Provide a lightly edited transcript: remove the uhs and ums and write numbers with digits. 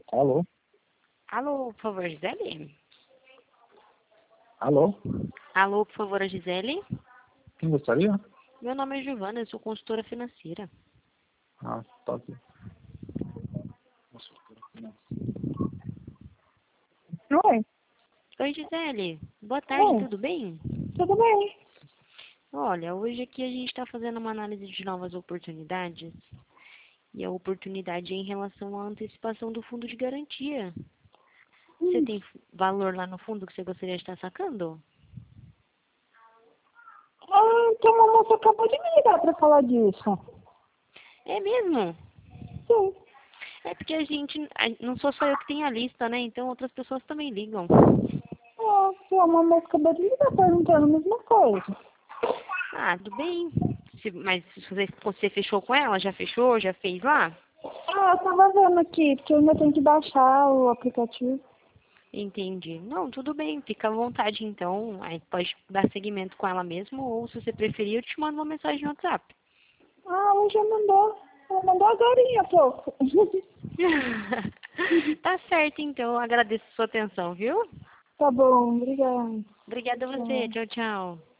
Alô? Alô, por favor, Gisele? Alô? Alô, por favor, a Gisele? Quem gostaria? Meu nome é Giovana, eu sou consultora financeira. Ah, tá aqui. Oi, Oi, Gisele. Boa tarde, oi, tudo bem? tudo bem? Olha, hoje aqui a gente está fazendo uma análise de novas oportunidades. E a oportunidade é em relação à antecipação do fundo de garantia. Você tem valor lá no fundo que você gostaria de estar sacando? Então uma moça acabou de me ligar pra falar disso. É mesmo? Sim. É porque não sou só eu que tenho a lista, né? Então outras pessoas também ligam. Uma moça acabou de me ligar perguntando a mesma coisa. Ah, tudo bem. Mas se você fechou com ela, já fechou, já fez lá? Eu tava vendo aqui, porque eu ainda tenho que baixar o aplicativo. Entendi. Não, tudo bem, fica à vontade então. Aí pode dar seguimento com ela mesmo, ou se você preferir, eu te mando uma mensagem no WhatsApp. Ela já mandou. Ela mandou agorinha há pouco. Tá certo, então. Eu agradeço a sua atenção, viu? Tá bom, obrigada. Obrigada a você. Tchau. Tchau, tchau.